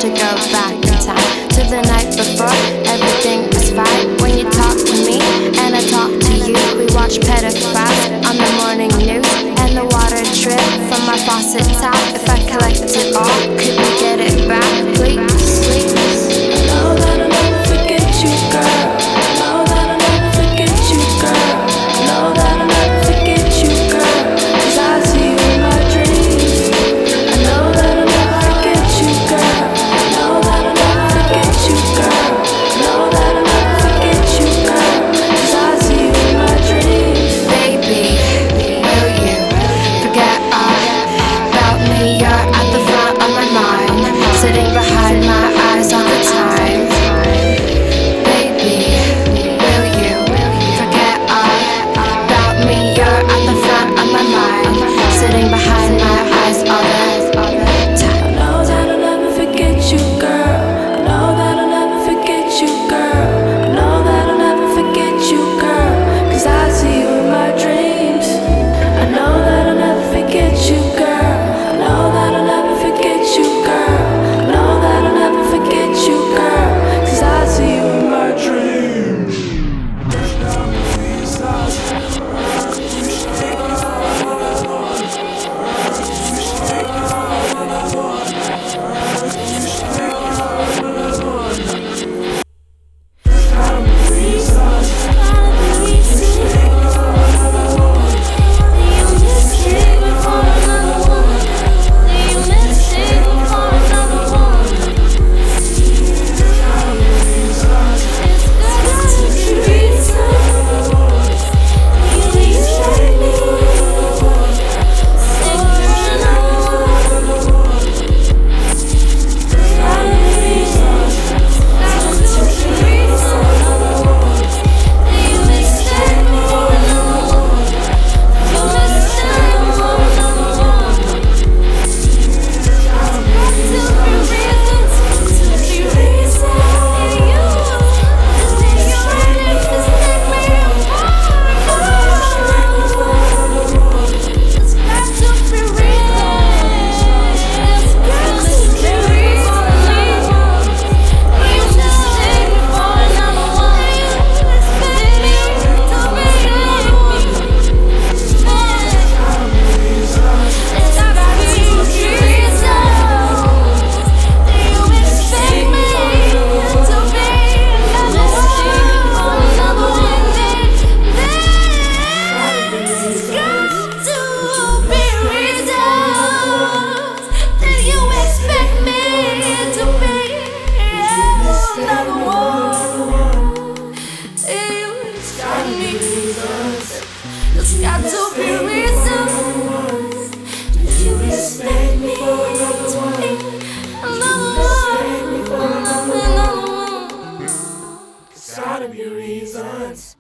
to go back in time to the night before. Everything was fine when you talked to me and I talked to you. We watched pedophiles on the morning news and the water drip from our faucet tap. If I collect it all, could we get it back, please? I know that I'll never forget you, girl. I know that I'll never forget you, girl. I know that I'll never forget you, girl. 'Cause I see you in my dreams. I know that I'll never forget you, girl. I know that I'll never forget you, girl. I know that I'll never forget you, girl. 'Cause I see you in my dreams. Baby, will you forget all about me? You're at the front of my mind, sitting behind my eyes all the time. Baby, will you forget all about me? You're at the front of my mind, sitting behind my eyes all the time. I know that I'll never forget you, girl. I know that I'll never forget you, girl. I know that I'll never forget you, girl. 'Cause I see you in my dreams. I know that I'll never forget you, girl. I know that I'll never forget you, girl. I know that I'll never forget you, girl. 'Cause I see you in my dreams. There's got to be reasons. Do you respect me? Another one. There's gotta be reasons.